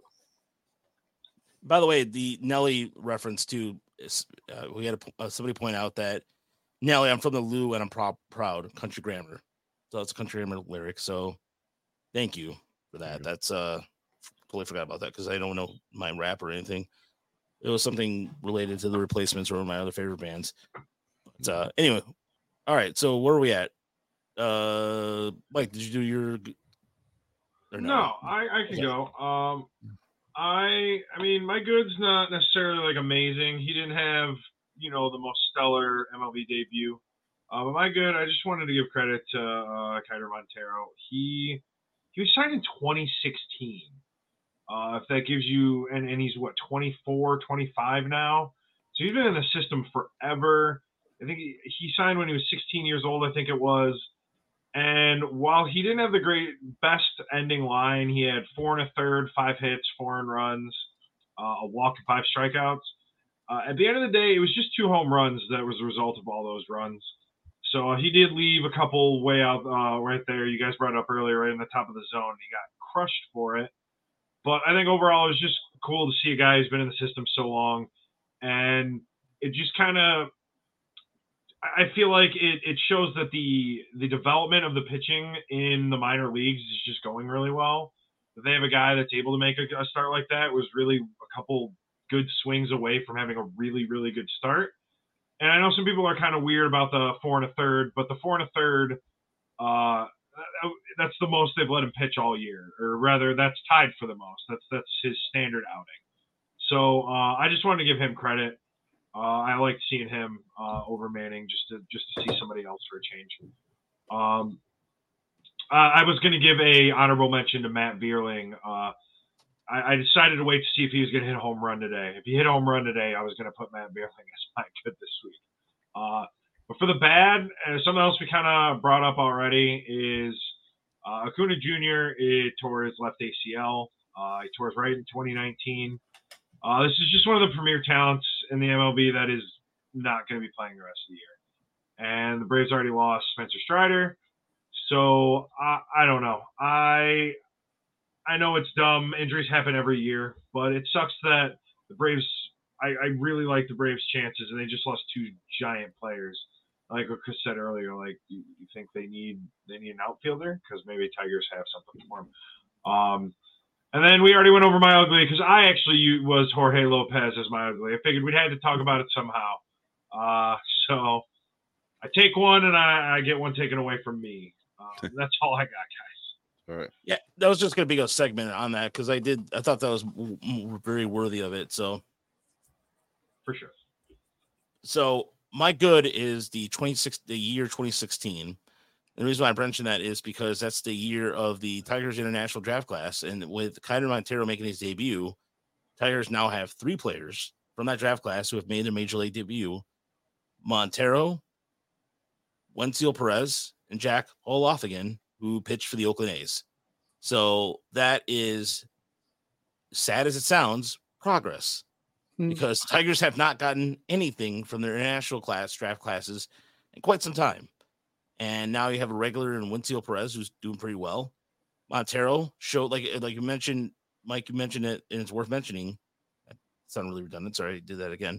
by the way, the Nelly reference to is, uh, we had a, uh, somebody point out that Nelly, I'm from the Lou and I'm pro- proud country grammar. So it's a country grammar lyric. So thank you for that. That's uh, totally forgot about that because I don't know my rap or anything. It was something related to the Replacements or my other favorite bands. But uh, anyway, all right. So where are we at? Uh, Mike, did you do your? Or no, no I, I can go. Um, I I mean, my good's not necessarily like amazing. He didn't have, you know, the most stellar M L B debut. Uh, but my good, I just wanted to give credit to uh, Keider Montero. He he was signed in twenty sixteen. Uh, if that gives you, and, and he's what, twenty-four, twenty-five now. So he's been in the system forever. I think he, he signed when he was sixteen years old, I think it was. And while he didn't have the great best ending line, he had four and a third, five hits, four earned runs, uh, a walk, and five strikeouts. Uh, at the end of the day, it was just two home runs that was the result of all those runs. So uh, he did leave a couple way out uh, right there. You guys brought it up earlier, right in the top of the zone. He got crushed for it. But I think overall it was just cool to see a guy who's been in the system so long. And it just kind of – I feel like it, it shows that the the development of the pitching in the minor leagues is just going really well. If they have a guy that's able to make a, a start like that, was really a couple good swings away from having a really, really good start. And I know some people are kind of weird about the four and a third, but the four and a third, uh, that's the most they've let him pitch all year, or rather that's tied for the most. That's, that's his standard outing. So uh, I just wanted to give him credit. Uh, I liked seeing him uh, over Manning just to just to see somebody else for a change. Um, I, I was going to give a honorable mention to Matt Vierling. Uh, I, I decided to wait to see if he was going to hit a home run today. If he hit a home run today, I was going to put Matt Vierling as my good this week. Uh, but for the bad, uh, something else we kind of brought up already is uh, Acuna Junior It tore his left A C L. Uh, he tore his right in twenty nineteen. Uh, this is just one of the premier talents in the M L B that is not going to be playing the rest of the year. And the Braves already lost Spencer Strider. So I, I don't know. I I know it's dumb. Injuries happen every year, but it sucks that the Braves, I, I really like the Braves' chances, and they just lost two giant players. Like what Chris said earlier, like you, you think they need they need an outfielder because maybe Tigers have something for them. Um, And then we already went over my ugly because I actually was Jorge Lopez as my ugly. I figured we'd had to talk about it somehow. Uh, so I take one and I, I get one taken away from me. Uh, that's all I got, guys. All right. Yeah, that was just going to be a segment on that because I did. I thought that was w- w- very worthy of it. So for sure. So my good is the twenty-six, the year twenty sixteen. And the reason why I mentioned that is because that's the year of the Tigers International Draft Class. And with Keider Montero making his debut, Tigers now have three players from that draft class who have made their major league debut. Montero, Wenzel Perez, and Jack Olothigan, who pitched for the Oakland A's. So that is, sad as it sounds, progress. Hmm. Because Tigers have not gotten anything from their international class, draft classes, in quite some time. And now you have a regular in Wenzel Perez who's doing pretty well. Montero showed, like like you mentioned, Mike, you mentioned it, and it's worth mentioning. It's not really redundant. Sorry, I did that again.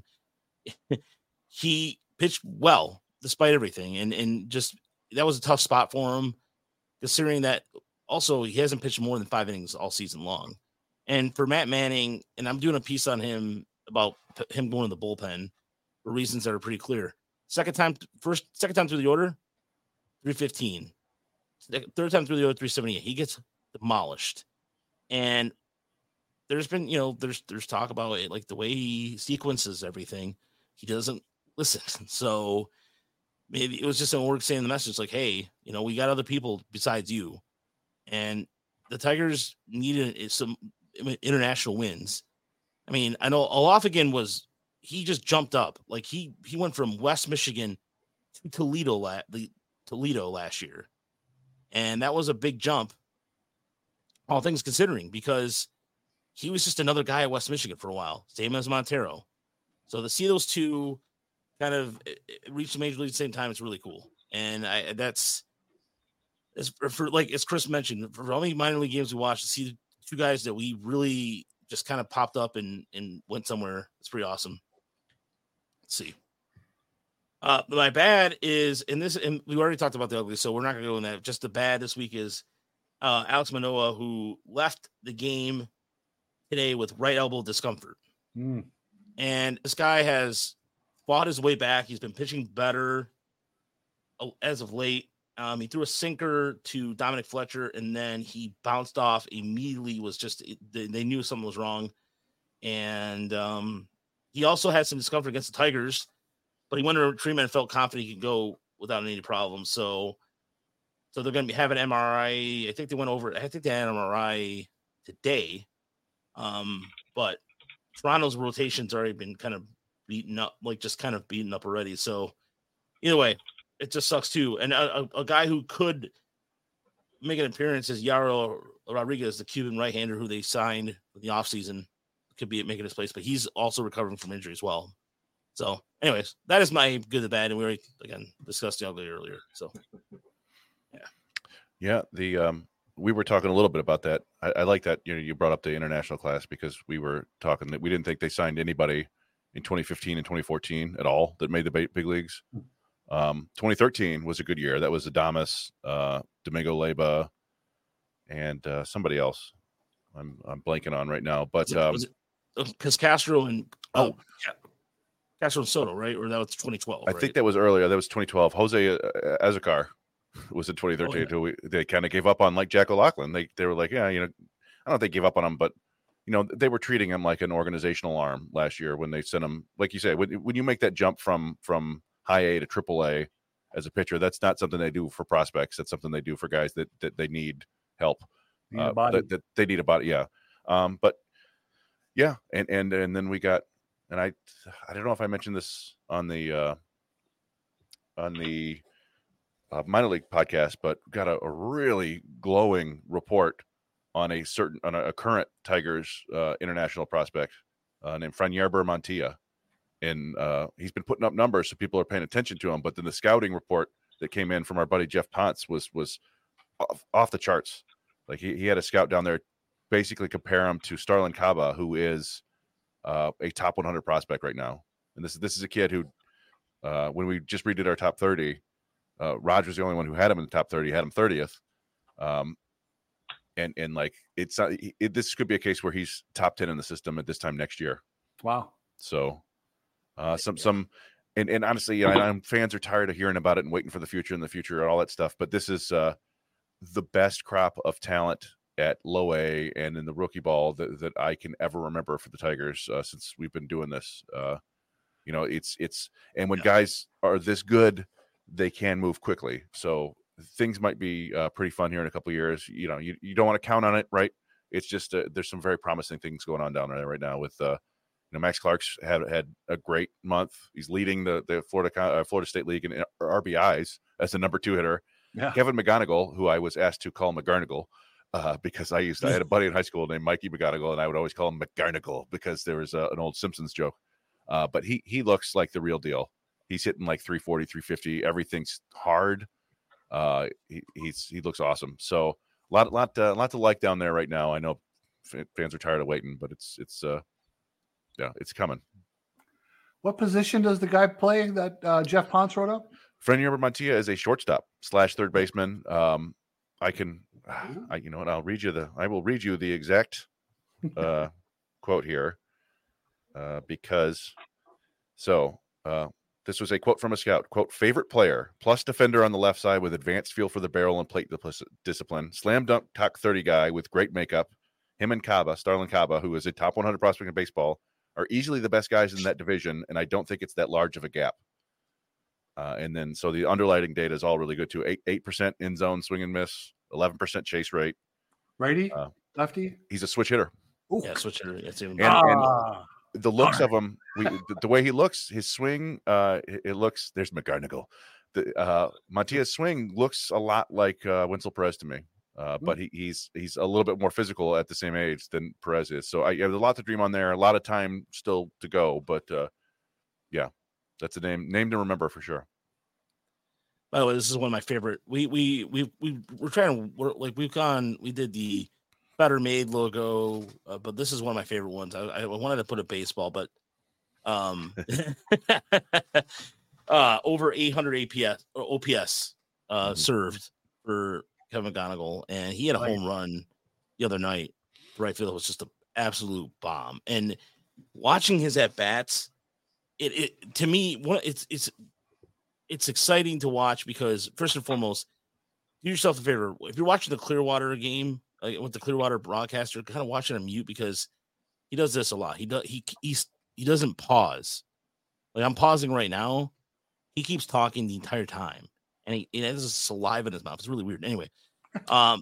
He pitched well despite everything, and and just that was a tough spot for him, considering that also he hasn't pitched more than five innings all season long. And for Matt Manning, and I'm doing a piece on him about him going to the bullpen for reasons that are pretty clear. Second time, first second time through the order. three fifteen. Third time through the order, three seventy-eight. He gets demolished. And there's been, you know, there's there's talk about it, like the way he sequences everything. He doesn't listen. So maybe it was just an org saying the message like, hey, you know, we got other people besides you. And the Tigers needed some international wins. I mean, I know Olafagin was, he just jumped up. Like he, he went from West Michigan to Toledo, la- the Toledo last year. And that was a big jump, all things considering, because he was just another guy at West Michigan for a while, same as Montero. So to see those two kind of reach the major league at the same time, it's really cool. And I, that's, as for like as Chris mentioned, for all the minor league games we watched, to see two guys that we really just kind of popped up and, and went somewhere, it's pretty awesome. Let's see. Uh, my bad is in this, and we already talked about the ugly, so we're not going to go in that. Just the bad this week is uh, Alex Manoah, who left the game today with right elbow discomfort. Mm. And this guy has fought his way back. He's been pitching better as of late. Um, he threw a sinker to Dominic Fletcher, and then he bounced off immediately. Was just they, they knew something was wrong, and um, he also had some discomfort against the Tigers. But he went to treatment and felt confident he could go without any problems. So, so they're going to be having M R I. I think they went over. I think they had M R I today. Um, but Toronto's rotation's already been kind of beaten up, like just kind of beaten up already. So, either way, it just sucks too. And a, a, a guy who could make an appearance is Yaro Rodriguez, the Cuban right-hander who they signed in the offseason, could be making his place, but he's also recovering from injury as well. So, anyways, that is my good and bad, and we already again discussed the ugly earlier. So, yeah, yeah. The um, we were talking a little bit about that. I, I like that you know you brought up the international class because we were talking that we didn't think they signed anybody in twenty fifteen and twenty fourteen at all that made the big, big leagues. Um, twenty thirteen was a good year. That was Adames, uh, Domingo Leyba, and uh, somebody else. I'm I'm blanking on right now, but because um, Castro and oh. Yeah. Castro and Soto, right? Or that was twenty twelve. I right? think that was earlier. That was twenty twelve. Jose Azocar was in twenty thirteen. Oh, yeah. They kind of gave up on like Jack O'Loughlin. They they were like, yeah, you know, I don't know if they gave up on him, but you know, they were treating him like an organizational arm last year when they sent him, like you said, when, when you make that jump from from high A to triple A as a pitcher, that's not something they do for prospects. That's something they do for guys that that they need help. Need uh, a body. That, that they need a body. Yeah. Um, but yeah, and and and then we got. And I, I don't know if I mentioned this on the uh, on the uh, minor league podcast, but got a, a really glowing report on a certain on a, a current Tigers uh, international prospect uh, named Franyerber Mantilla, and uh, he's been putting up numbers, so people are paying attention to him. But then the scouting report that came in from our buddy Jeff Ponce was was off, off the charts. Like he, he had a scout down there basically compare him to Starlin Caba, who is Uh, a top one hundred prospect right now. And this, this is a kid who, uh, when we just redid our top thirty, uh, Raj was the only one who had him in the top thirty, had him thirtieth. Um, and, and like, it's not, it, this could be a case where he's top ten in the system at this time next year. Wow. So, uh, some, some, and, and honestly, you know, I'm, fans are tired of hearing about it and waiting for the future and the future and all that stuff. But this is, uh, the best crop of talent at low A and in the rookie ball that, that I can ever remember for the Tigers uh, since we've been doing this. Uh, you know, it's, it's, and when yeah. guys are this good, they can move quickly. So things might be uh, pretty fun here in a couple of years. You know, you, you don't want to count on it, right? It's just, uh, there's some very promising things going on down there right now with, uh, you know, Max Clark's had, had a great month. He's leading the, the Florida, uh, Florida State League in R B Is as the number two hitter. Yeah. Kevin McGonigal, who I was asked to call McGarnagle, Uh, because I used to, I had a buddy in high school named Mikey McGonigal, and I would always call him McGarnagle because there was uh, an old Simpsons joke. Uh, but he he looks like the real deal. He's hitting like three forty, three fifty. Everything's hard. Uh, he he's he looks awesome. So a lot lot uh, lot to like down there right now. I know f- fans are tired of waiting, but it's it's uh yeah it's coming. What position does the guy play that uh, Jeff Ponce wrote up? Franyerber Mantilla is a shortstop slash third baseman. Um, I can. I, you know what? I'll read you the. I will read you the exact uh, quote here, uh, because so uh, this was a quote from a scout. Quote: favorite player plus defender on the left side with advanced feel for the barrel and plate discipline. Slam dunk top thirty guy with great makeup. Him and Caba, Starlin Caba, who is a top one hundred prospect in baseball, are easily the best guys in that division, and I don't think it's that large of a gap. Uh, and then so the underlighting data is all really good too. Eight eight percent in zone swing and miss, eleven percent chase rate. Righty, Uh, lefty. He's a switch hitter. Ooh. Yeah, switch hitter. That's even And, Ah. and the looks of him, we the, the way he looks, his swing, uh, it, it looks. There's McGarnagle. The uh, Matias' swing looks a lot like uh, Winsel Perez to me, uh, but he, he's he's a little bit more physical at the same age than Perez is. So I, yeah, there's a lot to dream on there. A lot of time still to go, but uh, yeah, that's a name name to remember for sure. By the way, this is one of my favorite. We we we we we're trying to work like we've gone. We did the Better Made logo, uh, but this is one of my favorite ones. I, I wanted to put a baseball, but um, uh, over eight hundred A P S or O P S uh, Mhm. served for Kevin McGonigal, and he had a Right. home run the other night. Right field was just an absolute bomb, and watching his at bats, it it to me, one it's it's. It's exciting to watch because first and foremost, do yourself a favor. If you're watching the Clearwater game like, with the Clearwater broadcaster, kind of watching him mute because he does this a lot. He does he he's he doesn't pause. Like I'm pausing right now. He keeps talking the entire time, and he, he has saliva in his mouth. It's really weird. Anyway, um,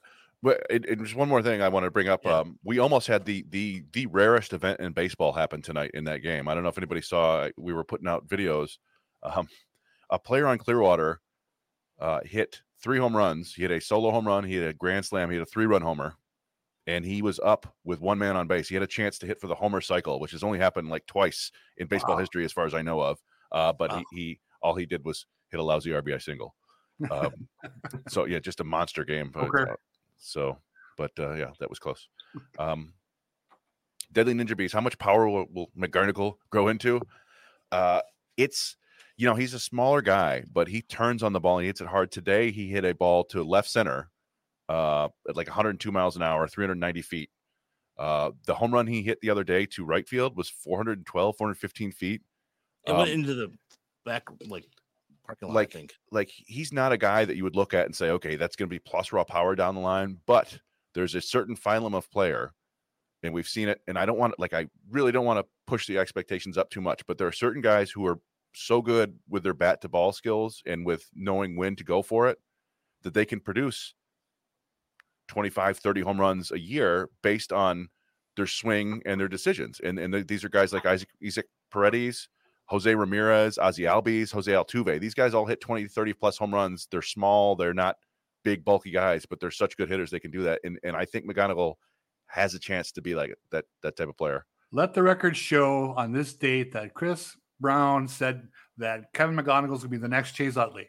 But it, it was one more thing I want to bring up. Yeah. Um, we almost had the the the rarest event in baseball happen tonight in that game. I don't know if anybody saw. We were putting out videos. Um, a player on Clearwater uh, hit three home runs. He hit a solo home run. He hit a grand slam. He hit a three-run homer, and he was up with one man on base. He had a chance to hit for the homer cycle, which has only happened like twice in baseball Wow. history, as far as I know of. Uh, but Wow. he, he all he did was hit a lousy R B I single. Um, so yeah, just a monster game. But, Okay. uh, so, but uh, yeah, that was close. Um, Deadly Ninja Beast. How much power will, will McGarnagle grow into? Uh, it's you know he's a smaller guy, but he turns on the ball and he hits it hard. Today he hit a ball to left center, uh, at like one hundred two miles an hour, three hundred ninety feet. Uh, the home run he hit the other day to right field was four hundred twelve, four hundred fifteen feet. it went Um, into the back like parking lot. like- I think. like he's not a guy that you would look at and say, okay, that's going to be plus raw power down the line. But there's a certain phylum of player, and we've seen it. And I don't want like I really don't want to push the expectations up too much. But there are certain guys who are so good with their bat to ball skills and with knowing when to go for it that they can produce twenty-five, thirty home runs a year based on their swing and their decisions. And and th- these are guys like Isaac, Isaac Paredes, Jose Ramirez, Ozzy Albies, Jose Altuve. These guys all hit twenty, thirty plus home runs. They're small. They're not big, bulky guys, but they're such good hitters. They can do that. And and I think McGonigal has a chance to be like that, that type of player. Let the record show on this date that Chris Brown said that Kevin McGonigal is going to be the next Chase Utley.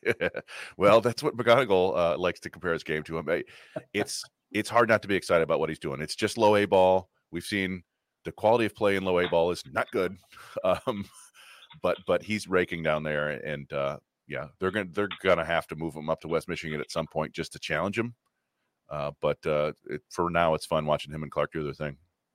Well, that's what McGonigal uh, likes to compare his game to him. I- It's it's hard not to be excited about what he's doing. It's just low A ball. We've seen the quality of play in low A ball is not good, um, but but he's raking down there, and uh, yeah, they're gonna they're gonna have to move him up to West Michigan at some point just to challenge him. Uh, but uh, it, for now, it's fun watching him and Clark do their thing.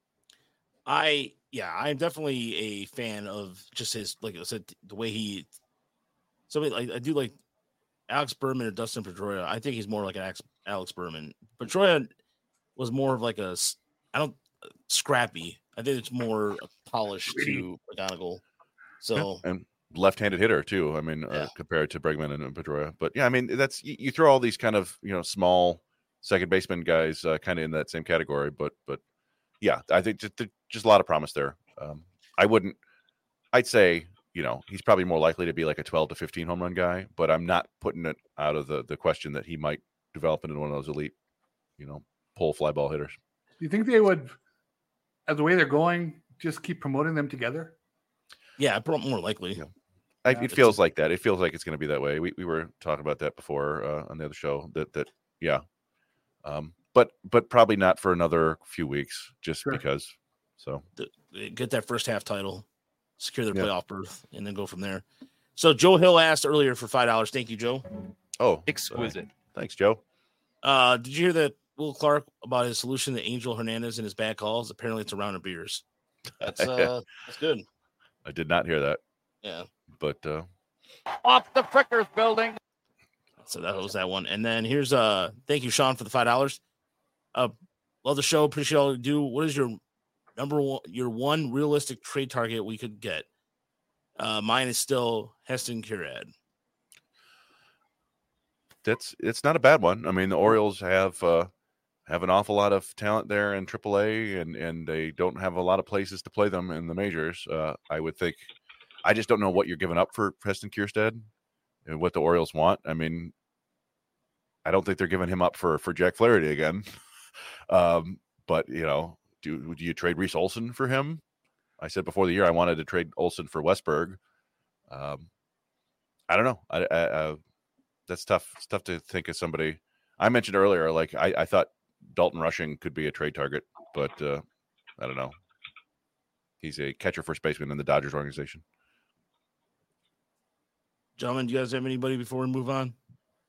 I yeah, I'm definitely a fan of just his like I said the way he. Somebody like I do like Alex Berman or Dustin Pedroia. I think he's more like an Alex, Alex Berman. Pedroia was more of like a s- I don't scrappy. I think it's more polished to McGonigal. So And left-handed hitter too. I mean, uh, Yeah. compared to Bregman and, and Pedroia. But yeah, I mean, that's you, you throw all these kind of you know small second baseman guys uh, kind of in that same category. But but yeah, I think just just a lot of promise there. Um, I wouldn't. I'd say you know he's probably more likely to be like a twelve to fifteen home run guy. But I'm not putting it out of the the question that he might develop into one of those elite, you know, pull fly ball hitters. Do you think they would, as the way they're going, just keep promoting them together? yeah, probably more likely. Yeah. I, Yeah, it it's feels a- like that. It feels like it's going to be that way. We we were talking about that before uh, on the other show. That that yeah, um, but but probably not for another few weeks, just Sure. because. So The- Get that first half title, secure their Yeah. playoff berth, and then go from there. So Joe Hill asked earlier for five dollars. Thank you, Joe. oh, Exquisite. uh, thanks, Joe. Uh, did you hear that Will Clark about his solution to Angel Hernandez and his bad calls? Apparently, it's a round of beers. That's uh, that's good. I did not hear that, Yeah. but uh, Off the Frickers building. So that was that one. And then here's uh thank you, Sean, for the five dollars. Uh love the show. Appreciate all you do. What is your number one your one realistic trade target we could get? Uh, mine is still Heston Kjerstad. That's it's not a bad one. I mean, the Orioles have uh, have an awful lot of talent there in triple A, and and they don't have a lot of places to play them in the majors. Uh, I would think. I just don't know what you're giving up for Heston Kjerstad and what the Orioles want. I mean, I don't think they're giving him up for for Jack Flaherty again. um, but you know, do do you trade Reese Olson for him? I said before the year I wanted to trade Olson for Westberg. Um, I don't know. I, I, I that's tough. It's tough to think of somebody. I mentioned earlier, like I, I thought Dalton Rushing could be a trade target, but uh, I don't know. He's a catcher first baseman in the Dodgers organization. Gentlemen, do you guys have anybody before we move on?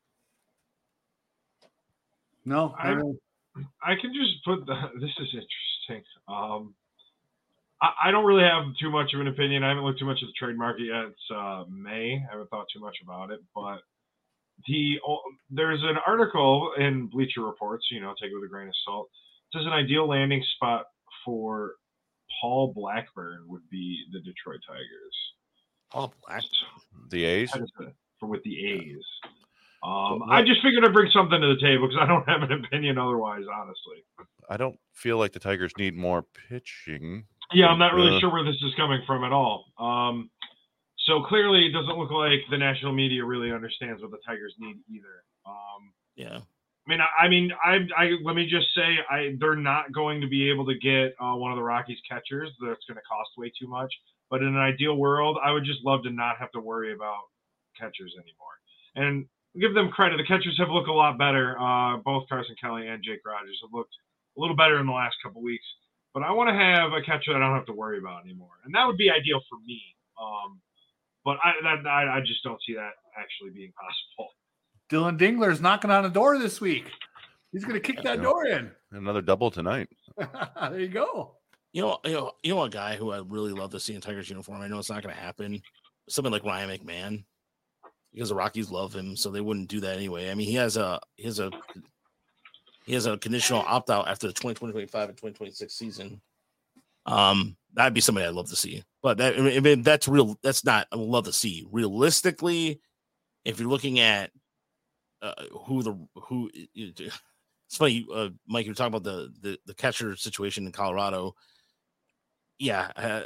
No, I, I can just put the, this is interesting. Um, I, I don't really have too much of an opinion. I haven't looked too much at the trade market yet. It's uh, May. I haven't thought too much about it, but the there's an article in Bleacher Reports, you know, take it with a grain of salt. It says an ideal landing spot for Paul Blackburn would be the Detroit Tigers. Paul Blackburn? The A's? For with the A's. Um, I just figured I'd bring something to the table because I don't have an opinion otherwise, honestly. I don't feel like the Tigers need more pitching. Yeah, I'm not really uh, sure where this is coming from at all. Um, so clearly it doesn't look like the national media really understands what the Tigers need either. Um, yeah. I mean, I, I mean, I, I let me just say, I they're not going to be able to get uh, one of the Rockies catchers. That's going to cost way too much. But in an ideal world, I would just love to not have to worry about catchers anymore. And give them credit. The catchers have looked a lot better. Uh, both Carson Kelly and Jake Rogers have looked a little better in the last couple weeks. But I want to have a catcher that I don't have to worry about anymore. And that would be ideal for me. Um, but I, that, I, I just don't see that actually being possible. Dylan Dingler's knocking on the door this week. He's going to kick that Yeah. door in. Another double tonight. There you go. You know, you know, you know, a guy who I really love to see in Tigers uniform. I know it's not going to happen. Something like Ryan McMahon, because the Rockies love him, so they wouldn't do that anyway. I mean, he has a he has a he has a conditional opt out after the twenty twenty-five and twenty twenty-six season. Um, that'd be somebody I'd love to see. But that I mean, that's real. That's not I would love to see. Realistically, if you're looking at uh, who the who, it's funny, uh, Mike. You're talking about the the the catcher situation in Colorado. Yeah, uh,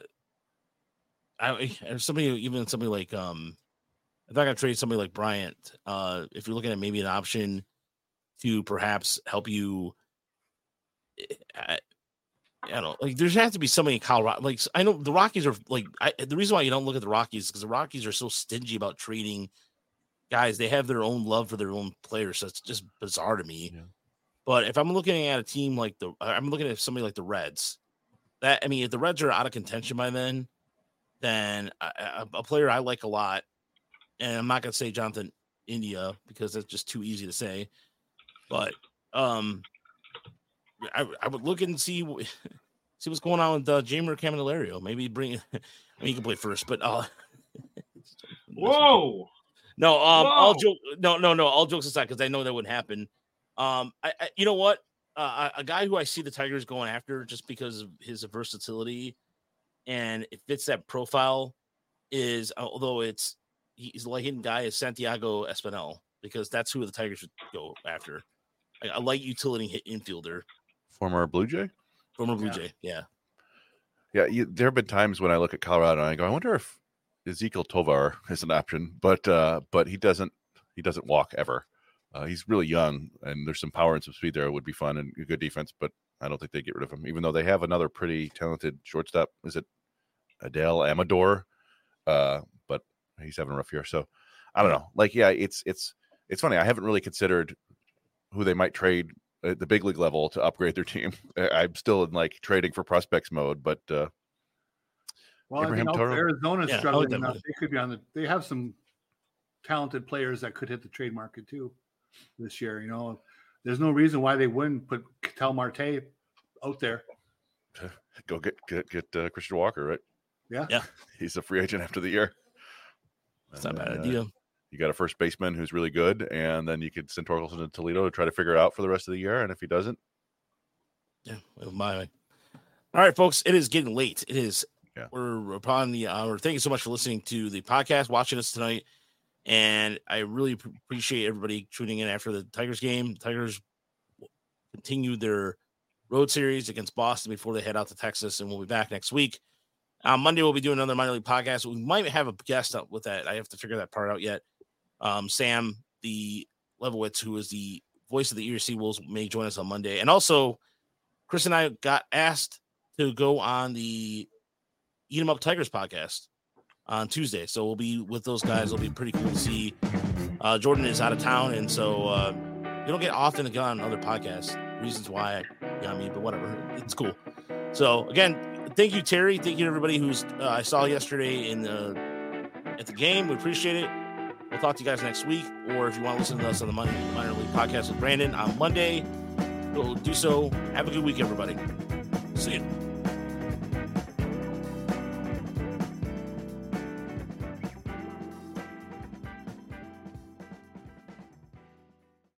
I somebody even somebody like um, if I got to trade somebody like Bryant, uh, if you're looking at maybe an option to perhaps help you, I, I don't know, like there's has to be somebody in Colorado. Like I know the Rockies are like I, the reason why you don't look at the Rockies is because the Rockies are so stingy about trading guys. They have their own love for their own players, so it's just bizarre to me. Yeah. But if I'm looking at a team like the, I'm looking at somebody like the Reds. That I mean, if the Reds are out of contention by then, then a, a player I like a lot, and I'm not going to say Jonathan India because that's just too easy to say, but um, I, I would look and see see what's going on with uh, Jeimer Campanello. Maybe bring. I mean, he can play first, but uh, whoa, no, um, whoa. all joke, no, no, no, all jokes aside, because I know that would happen. Um, I, I you know what. Uh, a guy who I see the Tigers going after just because of his versatility and it fits that profile is, although it's he's the hidden guy, is Santiago Espinal, because that's who the Tigers should go after. Like, a light utility hit infielder, former Blue Jay, former Blue Yeah. Jay, yeah, yeah. You, there have been times when I look at Colorado and I go, I wonder if Ezekiel Tovar is an option, but uh, but he doesn't he doesn't walk ever. Uh, he's really young, and there's some power and some speed there. It would be fun and a good defense, but I don't think they get rid of him, even though they have another pretty talented shortstop. Is it Adele Amador? Uh, but he's having a rough year. So I don't know. Like, yeah, it's it's it's funny. I haven't really considered who they might trade at the big league level to upgrade their team. I'm still in like trading for prospects mode, but uh, well, Abraham I think Toro? Arizona's Yeah, I struggling like that enough. move. They could be on the. They have some talented players that could hit the trade market too this year. You know, there's no reason why they wouldn't put Ketel Marte out there. go get get get uh, Christian Walker, right? Yeah, Yeah. He's a free agent after the year. it's not a And bad then, uh, idea. You got a first baseman who's really good, and then you could send Torkelson to Toledo to try to figure it out for the rest of the year. And if he doesn't, Yeah, well, my way. All right, folks, it is getting late. It is Yeah. We're upon the hour. Thank you so much for listening to the podcast, watching us tonight. And I really p- appreciate everybody tuning in after the Tigers game. Tigers continue their road series against Boston before they head out to Texas, and we'll be back next week. On Monday, we'll be doing another minor league podcast. We might have a guest up with that. I have to figure that part out yet. Um, Sam, the Leibowitz, who is the voice of the Erie Seawolves, may join us on Monday. And also, Chris and I got asked to go on the Eat 'em Up Tigers podcast on Tuesday. So we'll be with those guys. It'll be pretty cool to see. Uh, Jordan is out of town, and so uh, you don't get often to get on other podcasts. Reasons why, you know, I mean, but whatever. It's cool. So again, thank you, Terry. Thank you to everybody who's uh, I saw yesterday in the at the game. We appreciate it. We'll talk to you guys next week, or if you want to listen to us on the Monday Minor League Podcast with Brandon on Monday, we'll do so. Have a good week, everybody. See you.